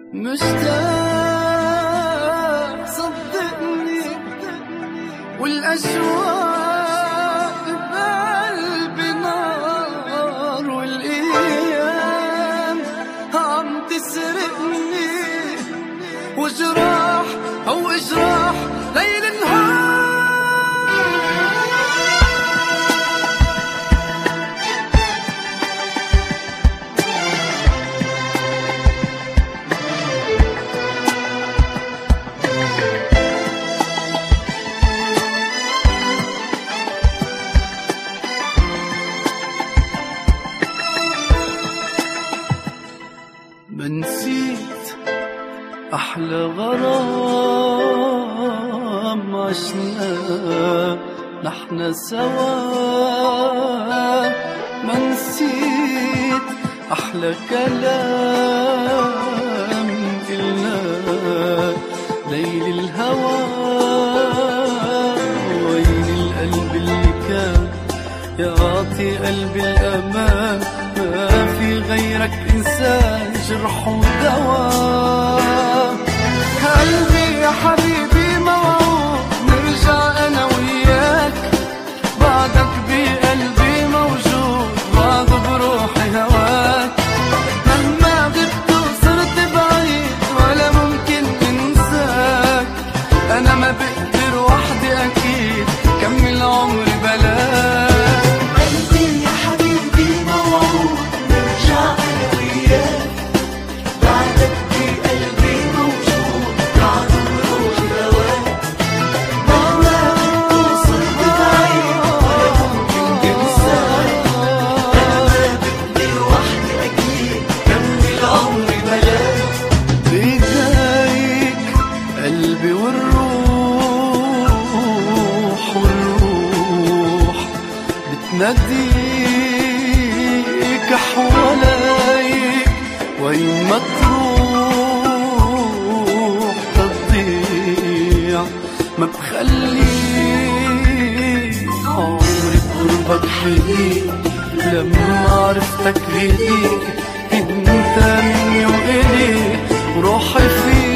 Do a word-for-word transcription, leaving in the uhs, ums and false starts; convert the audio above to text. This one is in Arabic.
مشتاق صدقني والأشواق بقلبي نار، والأيام عم تسرقني وجراح أو إجراح ليل نهار. نسيت أحلى غرام عشنا نحنا سوا، ما نسيت أحلى كلام قلنا ليل الهوى. وين القلب اللي كان يعطي قلبي الأمان، ما في غيرك إنسان جرح ودواء. قلبي يا حبيبي موعود نرجع أنا وياك، بعدك بقلبي موجود بعده بروحي هواك. مهما غبت وصرت بعيد ولا ممكن انساك، أنا ما بقدر وحدي أكيد كمل عمري بلاك. قلبي والروح والروح بتناديك حواليك، وين ما تروح تضيع ما بخليك. عمري بقربك هديك لما عرفتك هديك، انت مني وإلي وروحي فيك.